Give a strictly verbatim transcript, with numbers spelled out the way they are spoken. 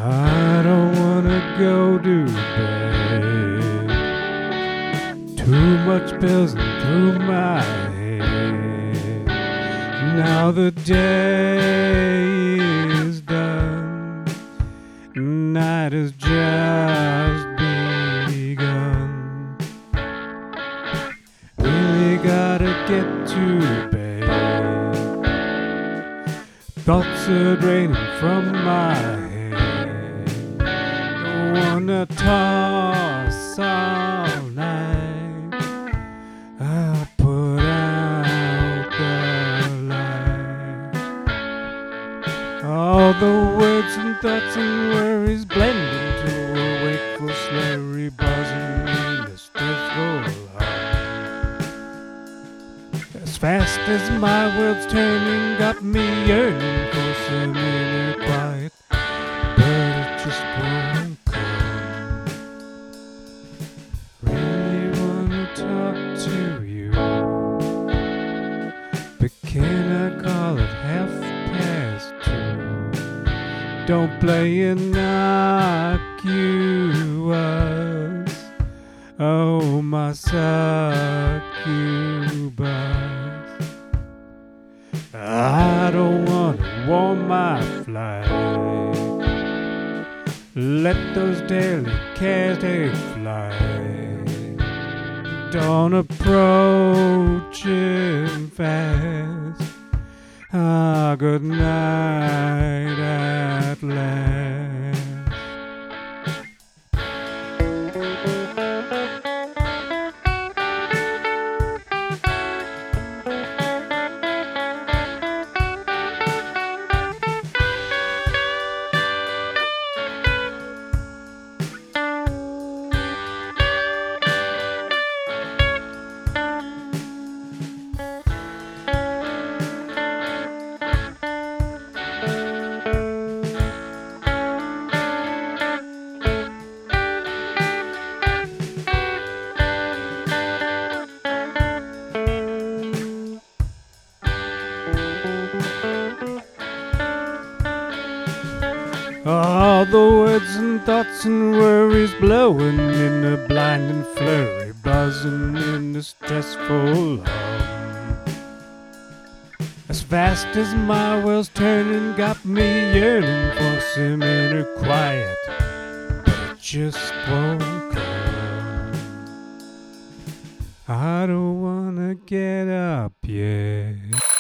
I don't wanna go to bed. Too much buzzing through my head. Now the day is done. Night has just begun. Really gotta get to bed. Thoughts are draining from my head. Don't wanna toss all night. I'll put out the light. All the words and thoughts and worries blend into a wakeful slurry, buzzing in a stressful heart. As fast as my world's turning, got me yearning for some inner quiet, but it just won't come. Really wanna talk to you, but can I call it half past two? Don't play innocuous. Oh, my succubus. I don't wanna warm my flight. Let those daily cares take flight. Dawn approaching fast. Ah, good night at last. All the words and thoughts and worries blowing in a blinding flurry, buzzing in a stressful hum. As fast as my world's turning, got me yearning for some inner quiet, but it just won't come. I don't wanna get up yet.